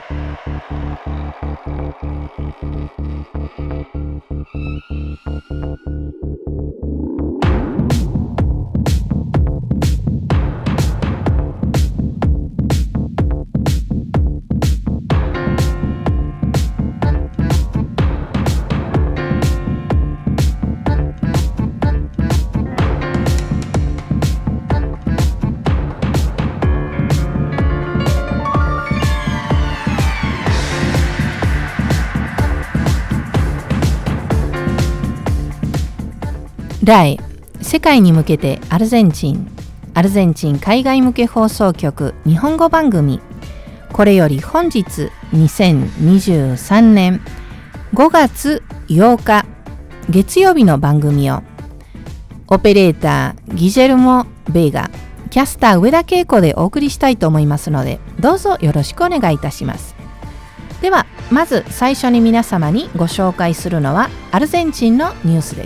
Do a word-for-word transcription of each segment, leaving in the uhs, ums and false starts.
題、世界に向けてアルゼンチン、アルゼンチン海外向け放送局日本語番組。これより本日にせんにじゅうさんねんごがつようか月曜日の番組をオペレーターギジェルモ・ベーガ、キャスター上田恵子でお送りしたいと思いますので、どうぞよろしくお願いいたします。ではまず最初に皆様にご紹介するのはアルゼンチンのニュースです。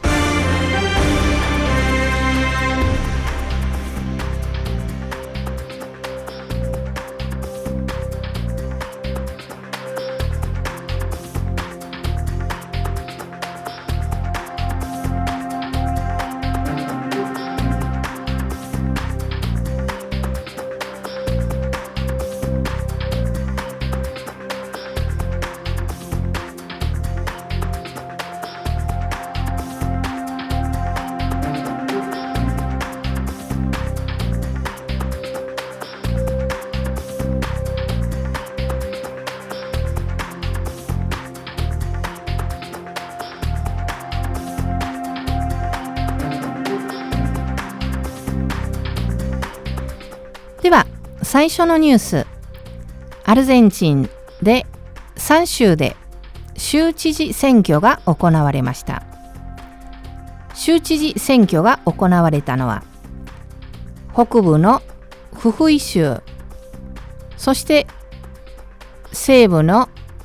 では最初のニュース、アルゼンチンでさん州で州知事選挙が行われました。州知事選挙が行われたのは北部のフフイ州、そして西部の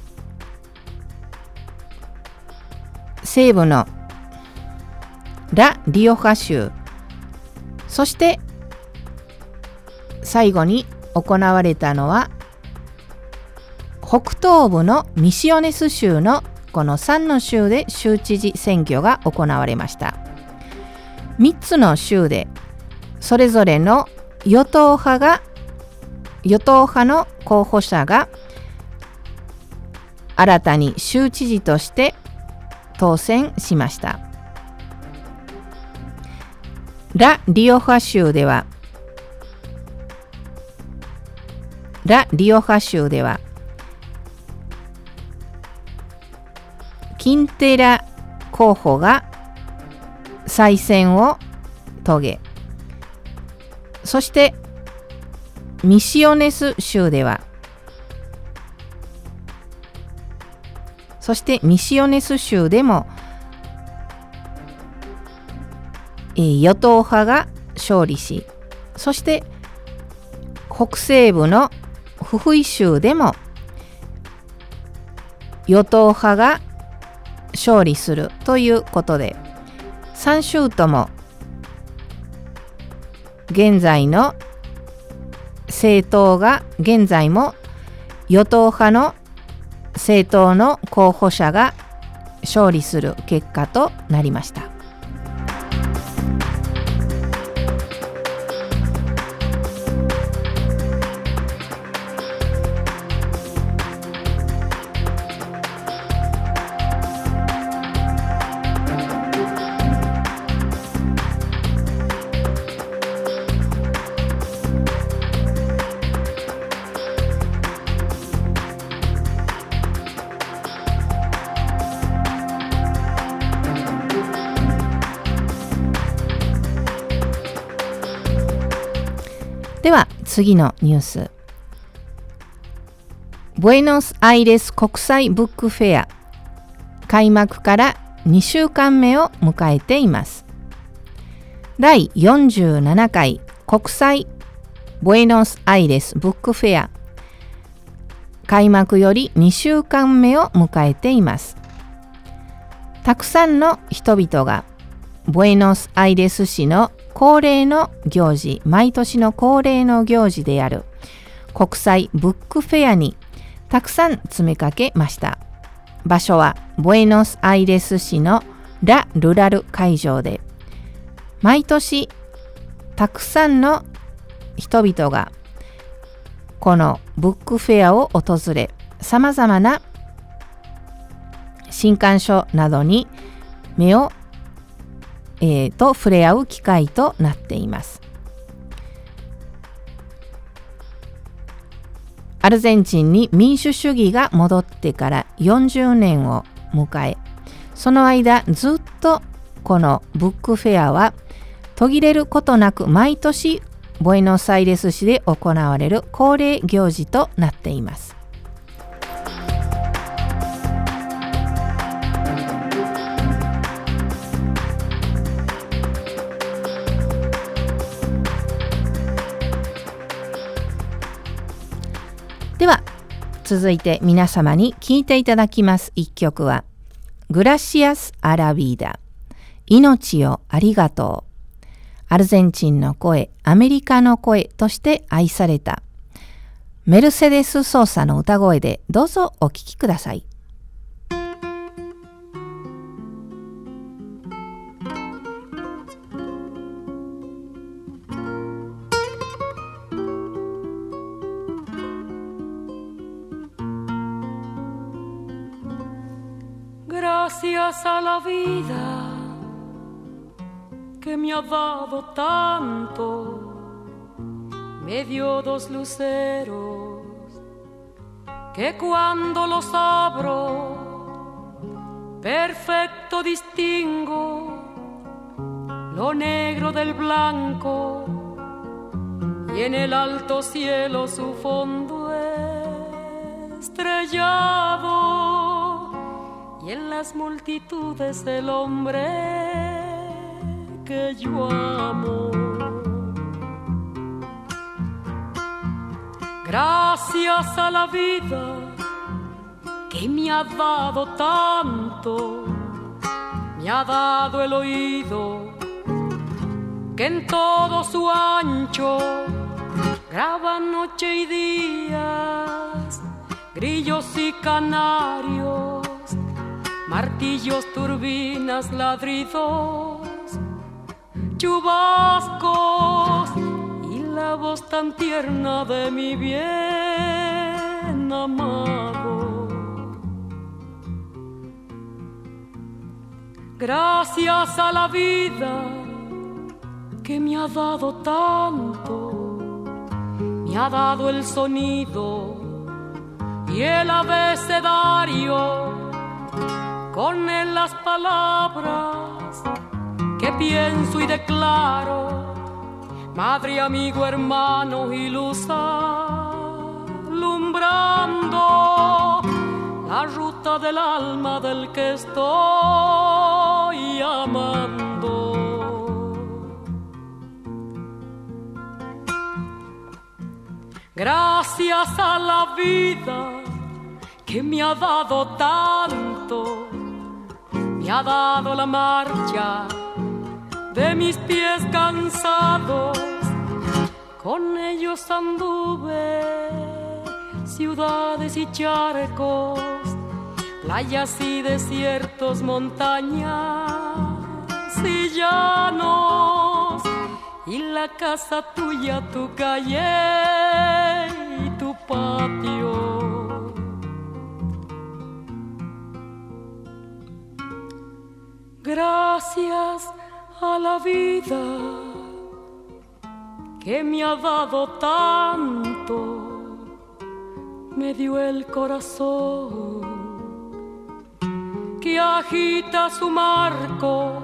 西部のラ・リオハ州、そして最後に行われたのは北東部のミシオネス州のこのさんの州で州知事選挙が行われました。みっつの州でそれぞれの与党派が与党派の候補者が新たに州知事として当選しました。ラ・リオハ州ではラ・リオハ州ではキンテラ候補が再選を遂げ、そしてミシオネス州ではそしてミシオネス州でも与党派が勝利し、そして北西部のフフイ州でも与党派が勝利するということで、さん州とも現在の政党が現在も与党派の政党の候補者が勝利する結果となりました。では次のニュース、ブエノスアイレス国際ブックフェア開幕からにしゅうかんめを迎えています。だいよんじゅうななかい国際ブエノスアイレスブックフェア開幕よりにしゅうかんめを迎えています。たくさんの人々がブエノスアイレス市の恒例の行事、毎年の恒例の行事である国際ブックフェアにたくさん詰めかけました。場所はブエノスアイレス市のラ・ルラル会場で、毎年たくさんの人々がこのブックフェアを訪れ、さまざまな新刊書などに目を、えー、と触れ合う機会となっています。アルゼンチンに民主主義が戻ってからよんじゅうねんを迎え、その間ずっとこのブックフェアは途切れることなく毎年ブエノスアイレス市で行われる恒例行事となっています。では続いて皆様に聴いていただきます一曲はグラシアス・アラビーダ、命をありがとう。アルゼンチンの声、アメリカの声として愛されたメルセデス・ソーサの歌声でどうぞお聴きください。 Gracias a la vida que me ha dado tanto, me dio dos luceros que cuando los abro perfecto distingo lo negro del blanco y en el alto cielo su fondo estrellado. Y en las multitudes el hombre que yo amo. Gracias a la vida que me ha dado tanto, me ha dado el oído que en todo su ancho graba noche y días, grillos y canarios, martillos, turbinas, ladridos, chubascos y la voz tan tierna de mi bien amado. Gracias a la vida que me ha dado tanto, me ha dado el sonido y el abecedario, con él las palabras que pienso y declaro, madre, amigo, hermano y luz alumbrando la ruta del alma del que estoy amando. Gracias a la vida que me ha dado tanto, me ha dado la marcha de mis pies cansados, con ellos anduve ciudades y charcos, playas y desiertos, montañas y llanos, y la casa tuya, tu calle y tu patio. Gracias a la vida que me ha dado tanto, me dio el corazón que agita su marco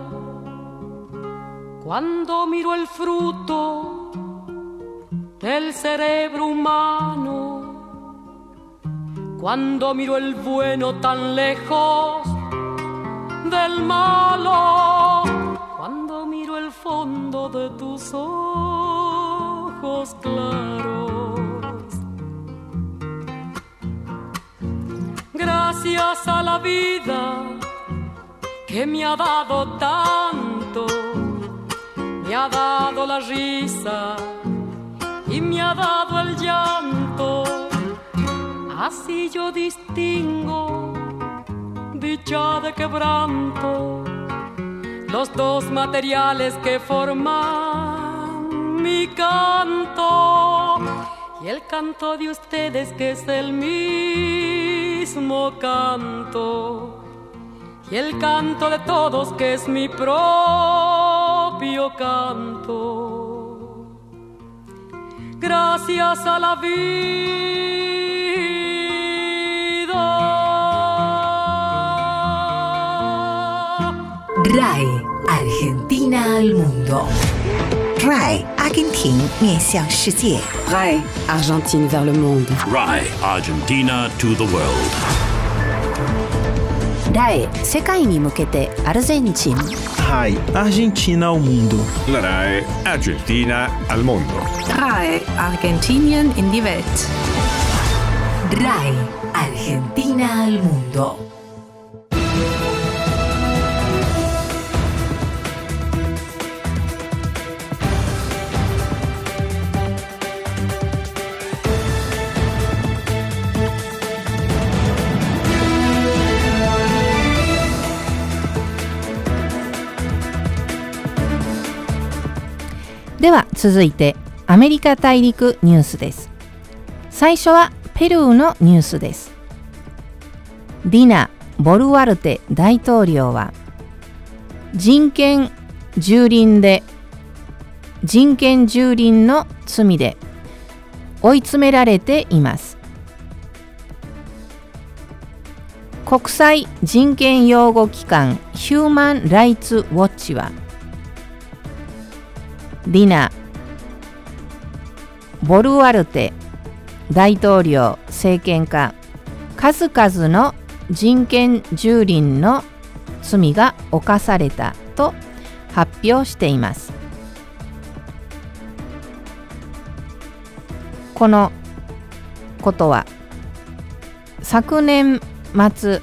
cuando miro el fruto del cerebro humano, cuando miro el bueno tan lejos del malo, cuando miro el fondo de tus ojos claros. Gracias a la vida que me ha dado tanto, me ha dado la risa y me ha dado el llanto, así yo distingo dicha de quebranto, los dos materiales que forman mi canto y el canto de ustedes que es el mismo canto y el canto de todos que es mi propio canto. Gracias a la vida. R A I Argentina al mundo. R A I Argentina 面向世界。 R A I Argentine vers le monde. R A I Argentina to the world. R A I 世界に向けてアルゼンチン。 R A I Argentina ao mundo. La R A I Argentina al mundo. R A I Argentinien in die Welt. R A I Argentina al mundo. では続いてアメリカ大陸ニュースです。最初はペルーのニュースです。ディナ・ボルアルテ大統領は人権蹂躙で人権蹂躙の罪で追い詰められています。国際人権擁護機関ヒューマン・ライツ・ウォッチはディナ・ボルアルテ大統領政権下数々の人権蹂躙の罪が犯されたと発表しています。このことは昨年末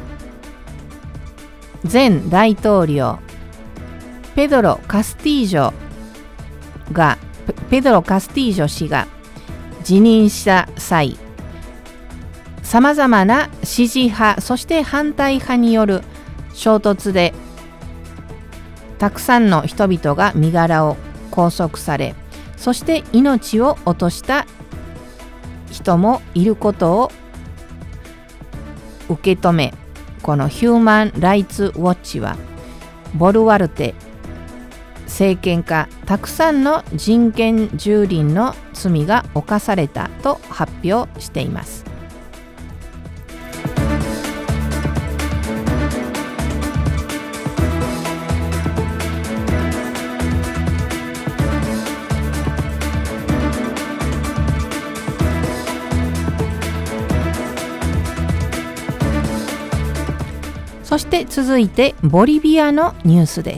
前大統領ペドロ・カスティージョがペドロ・カスティージョ氏が辞任した際、さまざまな支持派そして反対派による衝突でたくさんの人々が身柄を拘束され、そして命を落とした人もいることを受け止め、このヒューマン・ライツ・ウォッチはボルアルテ政権下たくさんの人権蹂躙の罪が犯されたと発表しています。そして続いてボリビアのニュースです。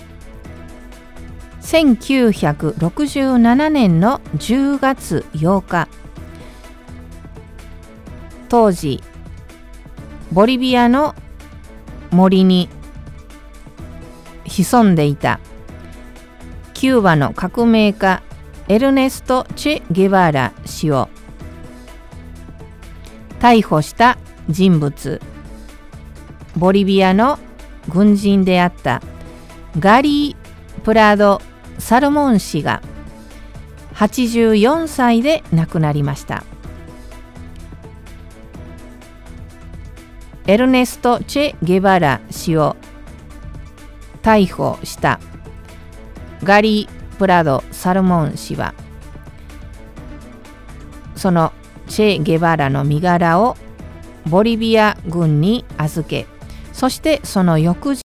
せんきゅうひゃくろくじゅうななねんのじゅうがつようか、当時ボリビアの森に潜んでいたキューバの革命家エルネスト・チェ・ゲバラ氏を逮捕した人物、ボリビアの軍人であったガリー・プラド・サルモン氏がはちじゅうよんさいで亡くなりました。エルネスト・チェ・ゲバラ氏を逮捕したガリー・プラド・サルモン氏はそのチェ・ゲバラの身柄をボリビア軍に預け、そしてその翌日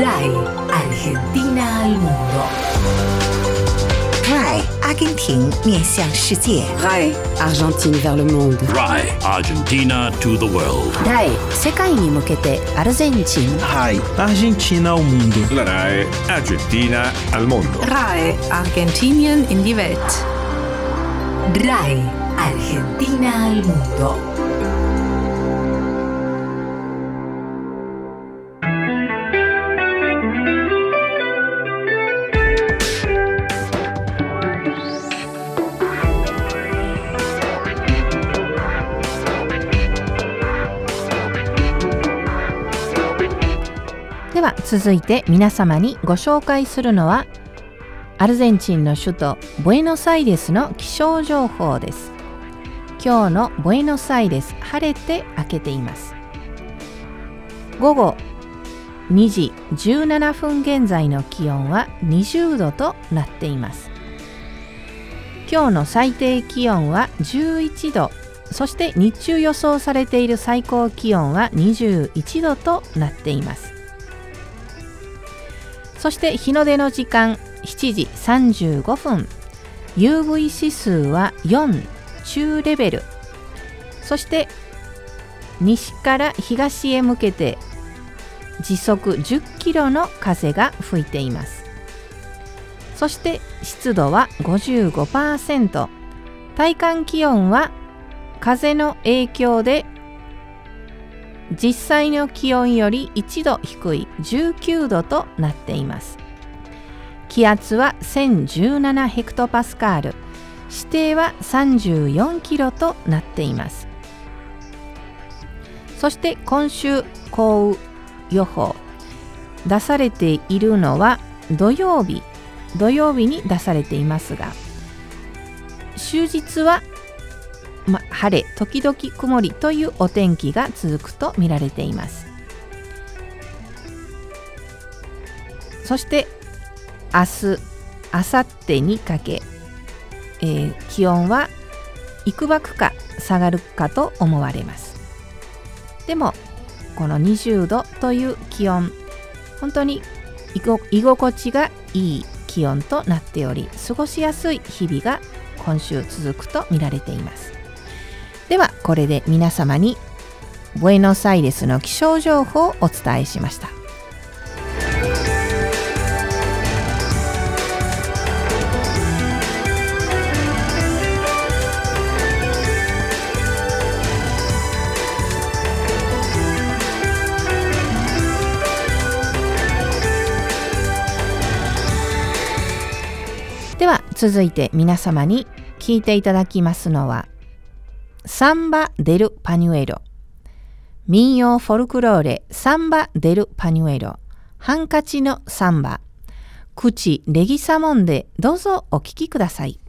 R A I Argentina al mundo. R A I 阿根廷面向世界。 R A I Argentine vers le monde. R A I Argentina to the world. ライ世界に向けてアルゼンチン。 R A I Argentina ao mundo. La R A I Argentina al mundo. R A I Argentinien in die Welt. R A I Argentina al mundo. では続いて皆様にご紹介するのはアルゼンチンの首都ブエノスアイレスの気象情報です。今日のブエノスアイレス、晴れて明けています。午後にじじゅうななふん現在の気温はにじゅうどとなっています。今日の最低気温はじゅういちど、そして日中予想されている最高気温はにじゅういちどとなっています。そして日の出の時間しちじさんじゅうごふん、 ユーブイ 指数はよん、中レベル。そして西から東へ向けて時速じゅっキロの風が吹いています。そして湿度は ごじゅうごパーセント、 体感気温は風の影響で実際の気温よりいちど低いじゅうきゅうどとなっています。気圧はせんじゅうななヘクトパスカール、視程はさんじゅうよんキロとなっています。そして今週降雨予報出されているのは土曜日、土曜日に出されていますが、終日はま、晴れ時々曇りというお天気が続くと見られています。そして明日、明後日にかけ、えー、気温はいくばくか下がるかと思われます。でもこのにじゅうどという気温、本当に居心地がいい気温となっており、過ごしやすい日々が今週続くと見られています。ではこれで皆様にブエノスアイレスの気象情報をお伝えしました。では続いて皆様に聞いていただきますのはサンバ・デル・パニュエロ、民謡フォルクローレサンバ・デル・パニュエロ、ハンカチのサンバ、口レギサモンでどうぞお聞きください。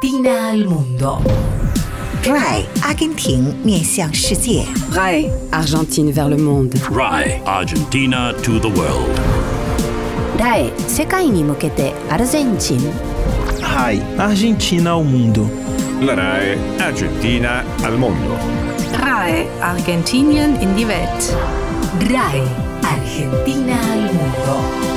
Argentina al mundo. R A I 阿根廷面向世界。 R A I Argentine vers le monde. R A I Argentina to the world. ラエ世界に向けてアルゼンチン。 R A I Argentina ao mundo. La R A I Argentina al mundo. R A I Argentinien in die Welt. R A I Argentina al mundo.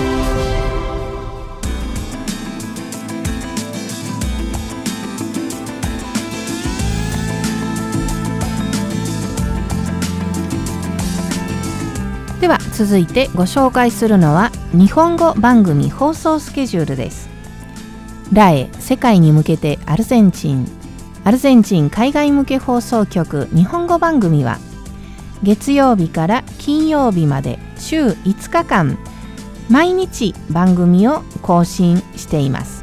では続いてご紹介するのは日本語番組放送スケジュールです。ラエ世界に向けてアルゼンチンアルゼンチン海外向け放送局日本語番組は月曜日から金曜日まで週いつかかん毎日番組を更新しています。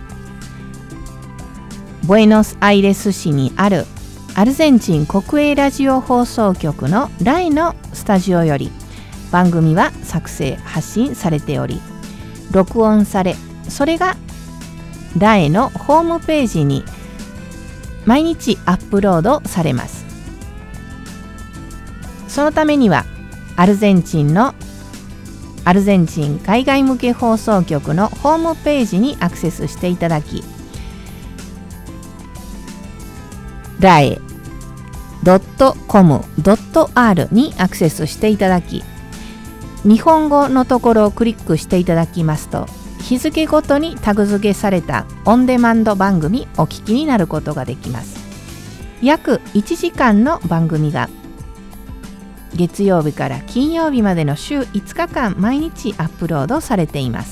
ブエノスアイレス市にあるアルゼンチン国営ラジオ放送局のラエのスタジオより番組は作成発信されており、録音され、それがラエのホームページに毎日アップロードされます。そのためにはアルゼンチンのアルゼンチン海外向け放送局のホームページにアクセスしていただき、ラエ ドットコム ドットアール にアクセスしていただき、日本語のところをクリックしていただきますと、日付ごとにタグ付けされたオンデマンド番組お聞きになることができます。約いちじかんの番組が月曜日から金曜日までの週いつかかん毎日アップロードされています。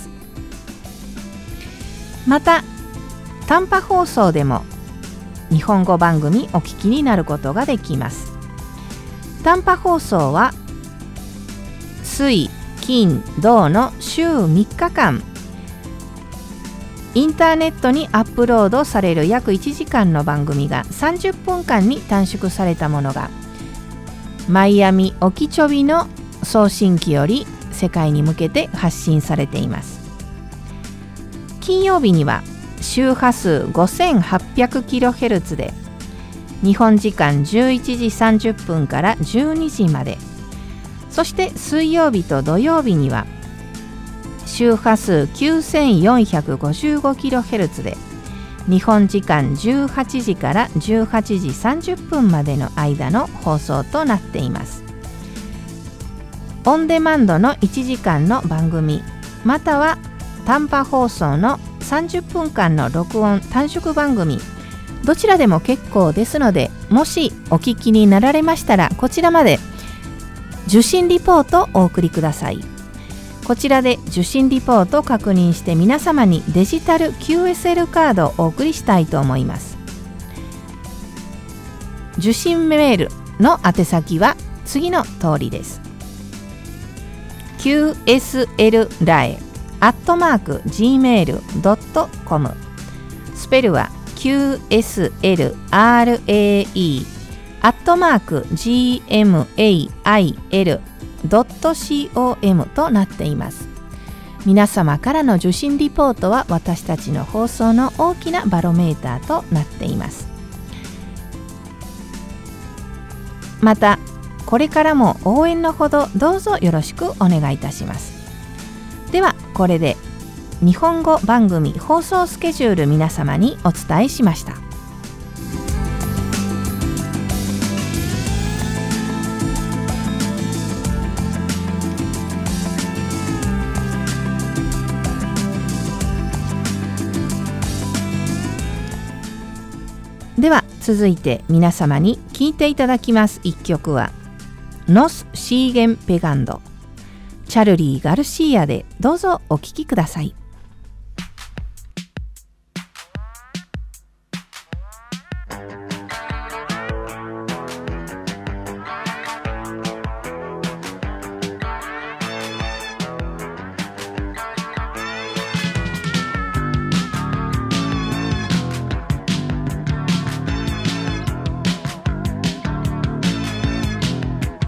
また短波放送でも日本語番組お聞きになることができます。短波放送は水、金、土の週みっかかんインターネットにアップロードされる約いちじかんの番組がさんじゅっぷんかんに短縮されたものがマイアミオキチョビの送信機より世界に向けて発信されています。金曜日には周波数 ごせんはっぴゃくキロヘルツ で日本時間じゅういちじさんじゅっぷんからじゅうにじまで、そして水曜日と土曜日には周波数 きゅうせんよんひゃくごじゅうごキロヘルツ で日本時間じゅうはちじからじゅうはちじさんじゅっぷんまでの間の放送となっています。オンデマンドのいちじかんの番組、または短波放送のさんじゅっぷんかんの録音短縮番組、どちらでも結構ですので、もしお聞きになられましたらこちらまで受信リポートをお送りください。こちらで受信リポートを確認して皆様にデジタル キューエスエル カードをお送りしたいと思います。受信メールの宛先は次の通りです。 キューエスエル ラエ アットマーク ジーメール ドットコム、 スペルは キューエスエル アールエーイー アットマーク ジーエムエーアイエル ドットコム となっています。皆様からの受信リポートは私たちの放送の大きなバロメーターとなっています。またこれからも応援のほどどうぞよろしくお願いいたします。ではこれで日本語番組放送スケジュール皆様にお伝えしました。では続いて皆様に聴いていただきます一曲はノス・シーゲン・ペガンド、チャルリー・ガルシーアでどうぞお聴きください。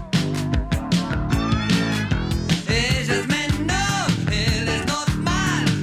Ellas me no, él es normal.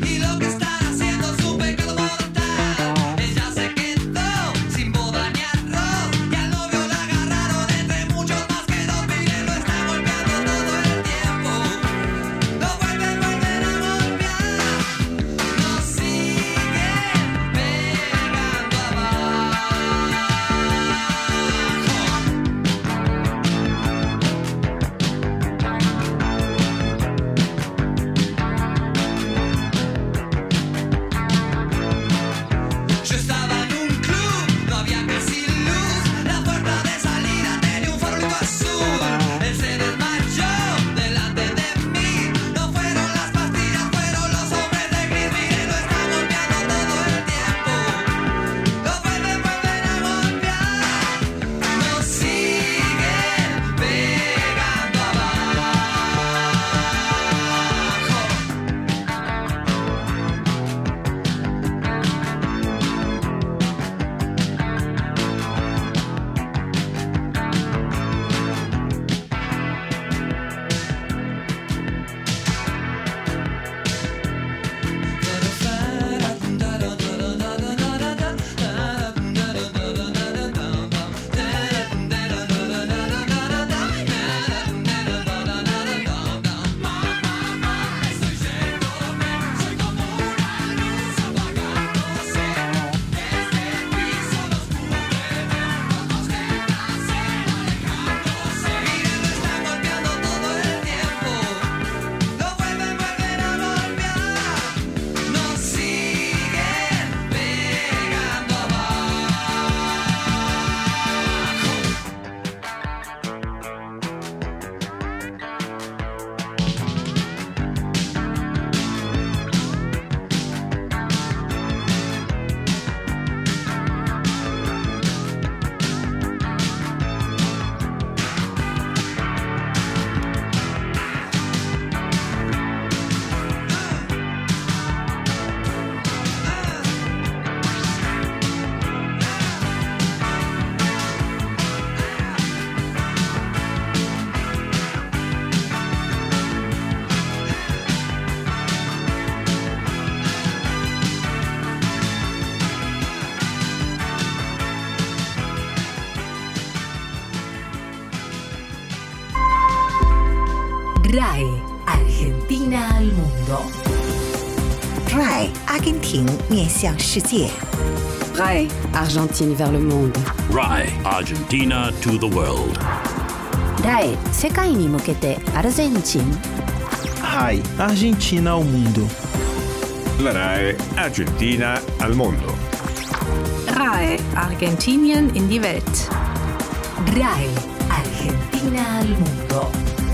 R A E Argentina al mundo. R A E 阿根廷面向世界。 R A E Argentine vers le monde. R A E Argentina to the world. R A E 世界に向けてアルゼンチン。 R A E Argentina ao mundo. La R A E Argentina al mondo. R A E Argentinien in die Welt. R A E Argentina al mundo.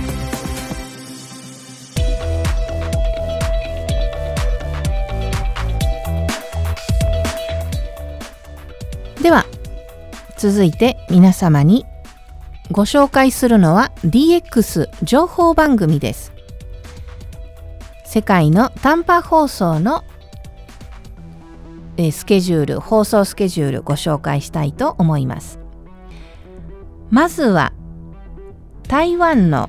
では続いて皆様にご紹介するのは ディーエックス 情報番組です。世界の短波放送のスケジュール、放送スケジュールご紹介したいと思います。まずは台湾の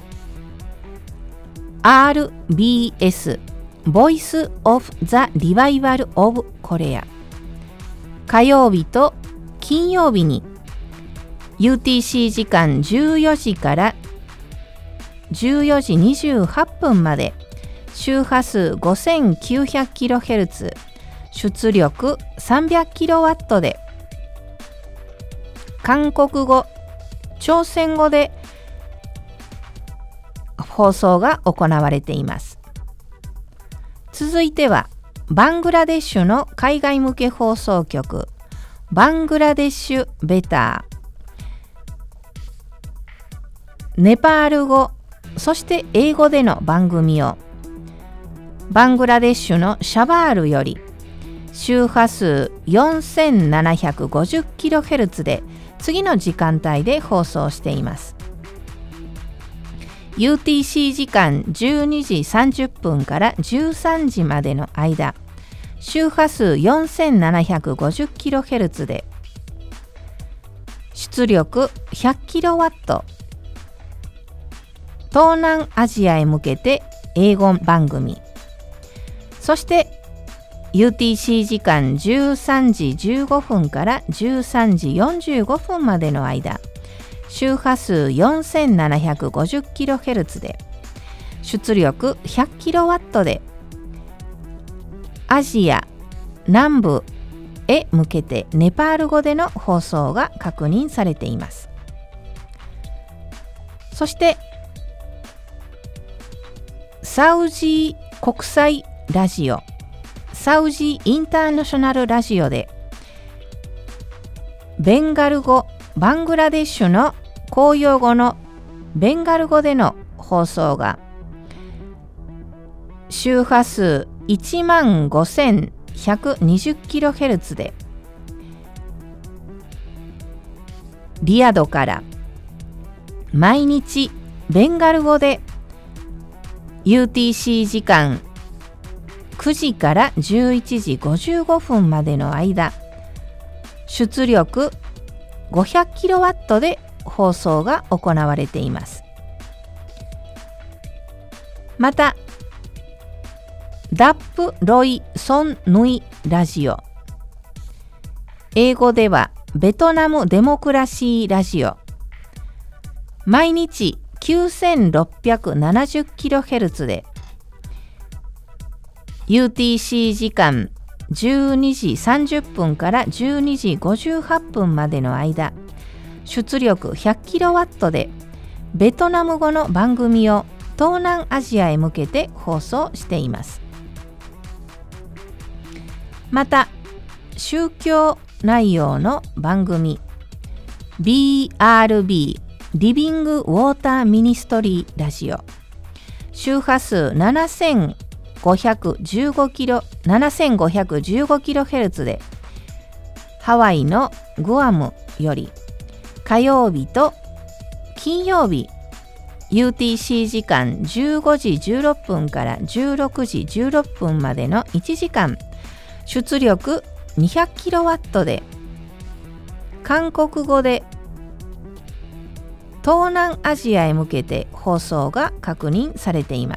アールビーエス Voice of the Revival of Korea 火曜日と金曜日に ユーティーシー 時間じゅうよじからじゅうよじにじゅうはっぷんまで周波数 ごせんきゅうひゃくキロヘルツ 出力 さんびゃくキロワット で韓国語、朝鮮語で放送が行われています。続いてはバングラデシュの海外向け放送局バングラデシュベター、ネパール語、そして英語での番組をバングラデシュのシャバールより周波数 よんせんななひゃくごじゅうキロヘルツ で次の時間帯で放送しています。ユーティーシー 時間じゅうにじさんじゅっぷんからじゅうさんじまでの間周波数 よんせんななひゃくごじゅうキロヘルツ で出力 ひゃくキロワット、東南アジアへ向けて英語番組、そしてユーティーシー 時間じゅうさんじじゅうごふんからじゅうさんじよんじゅうごふんまでの間周波数 よんせんななひゃくごじゅうキロヘルツ で出力 ひゃくキロワット でアジア南部へ向けてネパール語での放送が確認されています。そしてサウジ国際ラジオ、サウジインターナショナルラジオでベンガル語、バングラデシュの公用語のベンガル語での放送が周波数 いちまんごせんひゃくにじゅうキロヘルツ でリヤドから毎日ベンガル語で ユーティーシー 時間くじからじゅういちじごじゅうごふんまでの間出力 ごひゃくキロワット で放送が行われています。またダップロイソンヌイラジオ、英語ではベトナムデモクラシーラジオ、毎日 きゅうせんろっぴゃくななじゅうキロヘルツ で ユーティーシー 時間じゅうにじさんじゅっぷんからじゅうにじごじゅうはっぷんまでの間出力 ひゃくキロワット でベトナム語の番組を東南アジアへ向けて放送しています。また宗教内容の番組 ビーアールビー リビングウォーターミニストリーラジオ、周波数ななせんごひゃくじゅうごキロななせんごひゃくじゅうごキロヘルツ でハワイのグアムより火曜日と金曜日 ユーティーシー 時間じゅうごじじゅうろっぷんからじゅうろくじじゅうろっぷんまでのいちじかん出力 にひゃくキロワット で韓国語で東南アジアへ向けて放送が確認されています。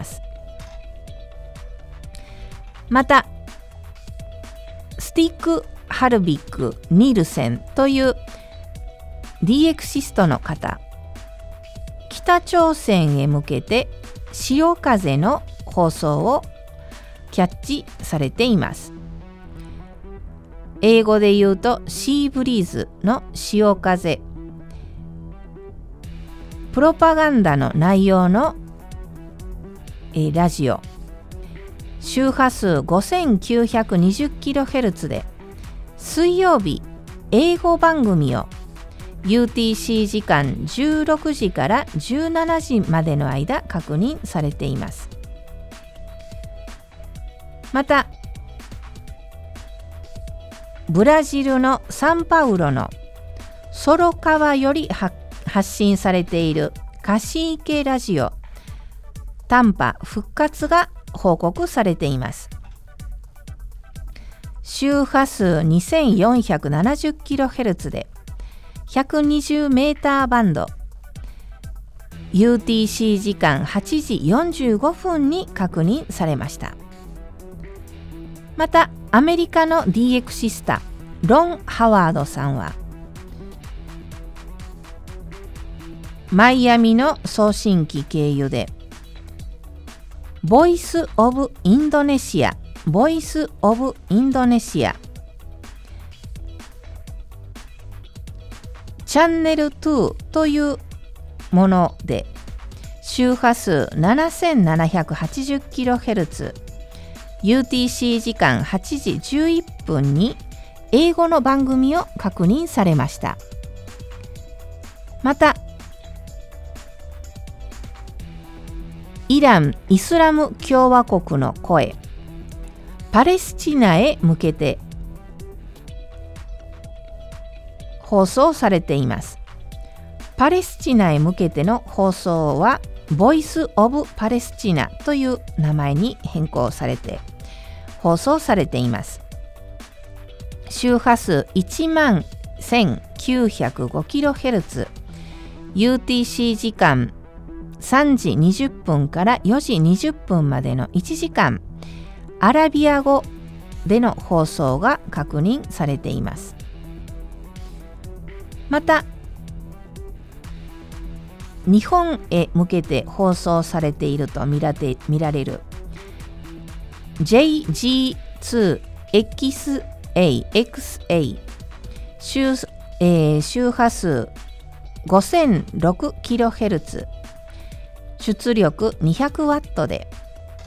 またスティック・ハルビック・ニルセンという ディーエクシストの方、北朝鮮へ向けて潮風の放送をキャッチされています。英語で言うとシーブリーズの潮風。プロパガンダの内容のえラジオ。周波数 ごせんきゅうひゃくにじゅっキロヘルツ で水曜日英語番組を ユーティーシー 時間じゅうろくじからじゅうしちじまでの間確認されています。またブラジルのサンパウロのソロ川より発信されている貸し池ラジオ短波復活が報告されています。周波数 にせんよんひゃくななじゅっキロヘルツ でひゃくにじゅうメーターバンド ユーティーシー 時間はちじよんじゅうごふんに確認されました。またアメリカの ディーエックス シスタロン・ハワードさんはマイアミの送信機経由でボイス・オブ・インドネシアボイス・オブ・インドネシアチャンネルにというもので周波数 ななせんななひゃくはちじゅっキロヘルツ ユーティーシー 時間はちじじゅういっぷんに英語の番組を確認されました。またイラン・イスラム共和国の声パレスチナへ向けて放送されています。パレスチナへ向けての放送はボイス・オブ・パレスチナという名前に変更されて放送されています。周波数 いちまんせんきゅうひゃくごキロヘルツ ユーティーシー 時間さんじにじゅっぷんからよじにじゅっぷんまでのいちじかんアラビア語での放送が確認されています。また日本へ向けて放送されていると見られ、見られる ジェイジーツーエックスエーエックスエー 周,、えー、周波数 ごせんろくキロヘルツ 出力 にひゃくワット で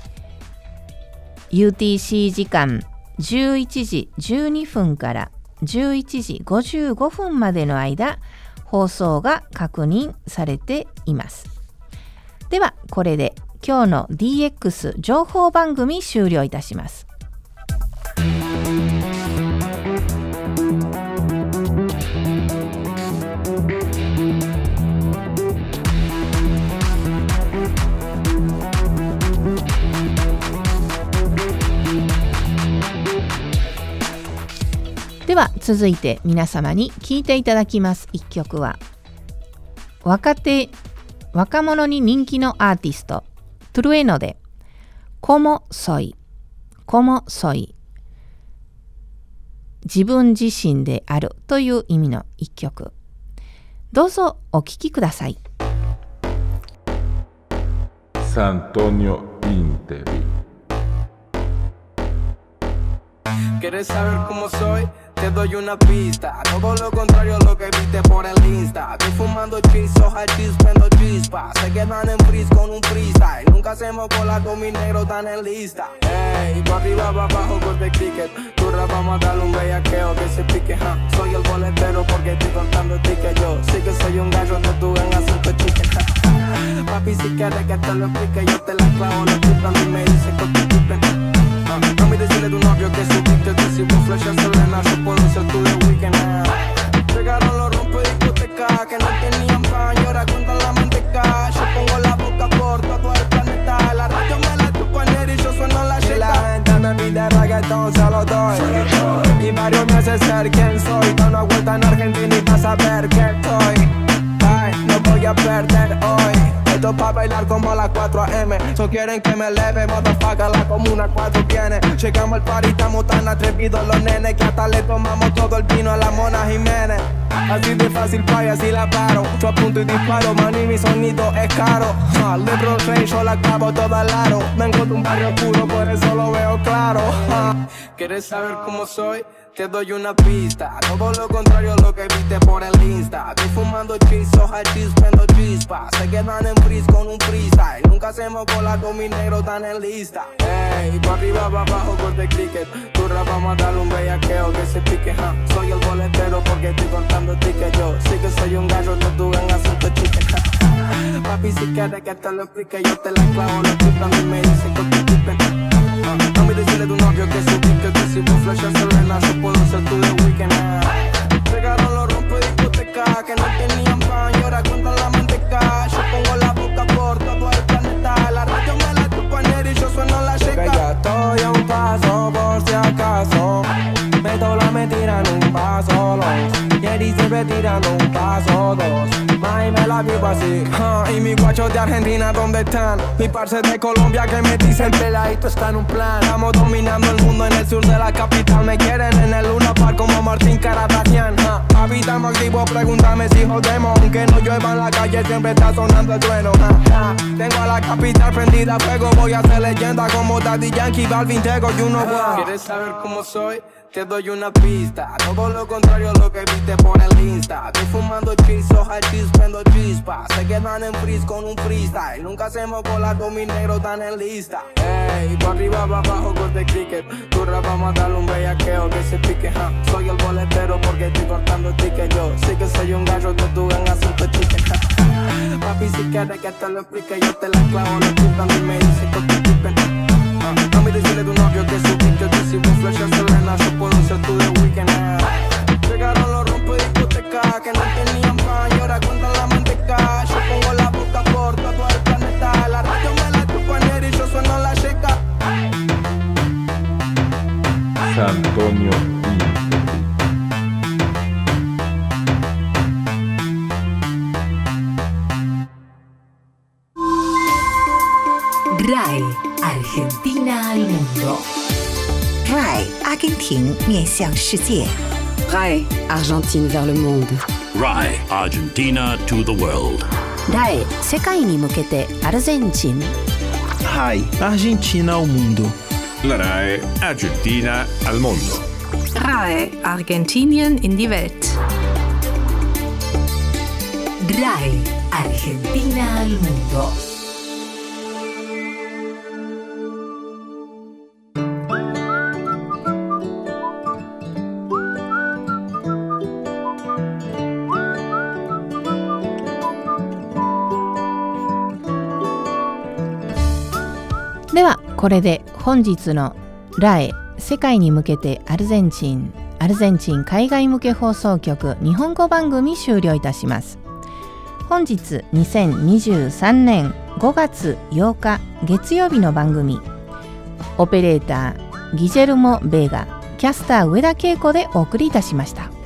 ユーティーシー 時間じゅういちじじゅうにふんからじゅういちじごじゅうごふんまでの間放送が確認されています。ではこれで今日の ディーエックス 情報番組終了いたします。では続いて皆様に聴いていただきます一曲は若手若者に人気のアーティストトゥルエノでコモソイコモソイ自分自身であるという意味の一曲、どうぞお聴きください。 サントニオインテビ ¿Quieres saber cómo soy? Te doy una pista. Todo lo contrario a lo que viste por el Insta. Estoy fumando chisos, hachís, prendo chispas. Se quedan en freeze con un freestyle. Nunca hacemos cola con mi negro tan en lista. Ey, pa' arriba, pa' abajo, gol de cricket. Tu rap vamos a darle un bellaqueo que se pique, huh? Soy el boletero porque estoy contando tickets. Yo sí que soy un gallo de tu gang asunto chicken. Papi, si quieres que te lo explique, yo te la clavo. La puta a mí me dice que tú triple. Mami, decirle a tu novio que supiste que si vos flechas Selena, yo puedo ser tu de weekend. Llegaron los rompe discotecas que no tenían pan y ahora cuentan la manteca. Yo pongo la boca por todo el planeta. La radio me la chupa en y yo sueno la checa. Y la gente me pide reggaetón, se lo doy. Mi barrio me hace ser quien soy. Da una vuelta en Argentina y vas a ver que estoy. Ay, no voy a perder hoy. listo para bailar como a las cuatro a eme. So quieren que me eleve, motherfucker, la comuna cuatro viene. Llegamos al party, estamos tan atrevidos los nenes que hasta le tomamos todo el vino a la Mona Jiménez. Así de fácil pa' y así la paro. Yo apunto y disparo, man, y mi sonido es caro. uh, LeBron James, yo la clavo toda al aro. Vengo de un barrio oscuro, por eso lo veo claro. uh. ¿Quieres saber cómo soy? Te doy una pista, todo lo contrario a lo que viste por el Insta. Estoy fumando cheese, hoja cheese, prendo chispa. Se quedan en freeze con un freestyle. Nunca hacemos cola con mi negro tan en lista. Ey, pa' arriba, pa' abajo, corte cricket. Tu rap vamos a darle un bellaqueo que se pique, ja. Soy el boletero porque estoy cortando ticket. Yo sí que soy un gallo, tortuga en acento chique, ja. Papi, si quieres que te lo explique, yo te la clavo. Los chicos me dicen que te tipen. No me decirle a tu novio que su pique, que si vos flashas Selena, yo puedo ser tu de weekend. Pegaron los rompe discoteca, que no tenían pan y ahora cuentan la manteca. Yo pongo la boca por todo el planeta. La radio me la chupa y yo sueno la checa. Que ya estoy a un paso por si acaso. Meto la me tiran un paso, los Jerry siempre tirando un paso, dos. May me la vivo así, uh, y mis guachos de Argentina, ¿dónde están? Mi parce de Colombia que me dicen peladito está en un plan. Estamos dominando el mundo en el sur de la capital. Me quieren en el Luna Park como Martín Caradagian. uh, Habitamos activos, pregúntame si jodemos. Aunque no llueva en la calle siempre está sonando el trueno. uh, uh, Tengo a la capital prendida a fuego. Voy a ser leyenda como Daddy Yankee, Balvin, Tego, you know what. ¿Quieres saber cómo soy? Te doy una pista, todo lo contrario a lo que viste por el Insta. Estoy fumando cheese, hoja cheese, prendo chispa. Se quedan en freeze con un freestyle. Nunca hacemos cola con mi negro tan en lista. Ey, pa' arriba, pa' abajo, corte cricket. Tu rap vamos a darle un bellaqueo que se pique, ja. Soy el boletero porque estoy cortando ticket. Yo sí que soy un gallo, tortuga en acento chique, ja. Papi, si quieres que te lo explique, yo te la clavo. Los chicos y me dicen que te tipen. No me decirle a tu novio que su pique, que si vos flashas Selena, yo puedo ser tu de weekend. Llegaron los rompe discoteca, que no tenían pan y ahora cuentan la manteca. Yo pongo la boca por todo el planeta. La radio me la chupa y yo sueno la checa. San Antonio R A E Argentina al mundo. R A E 阿根廷面向世界。 R A E Argentine vers le monde. R A E Argentina to the world. ラエ世界に向けてアルゼンチン。 R A E Argentina ao mundo. La R A E Argentina al mondo. R A E Argentinien in die Welt. R A E Argentina al mundo. ではこれで本日のラエ世界に向けてアルゼンチンアルゼンチン海外向け放送局日本語番組終了いたします。本日にせんにじゅうさんねんごがつようか月曜日の番組、オペレーターギジェルモ・ベーガ、キャスター上田恵子でお送りいたしました。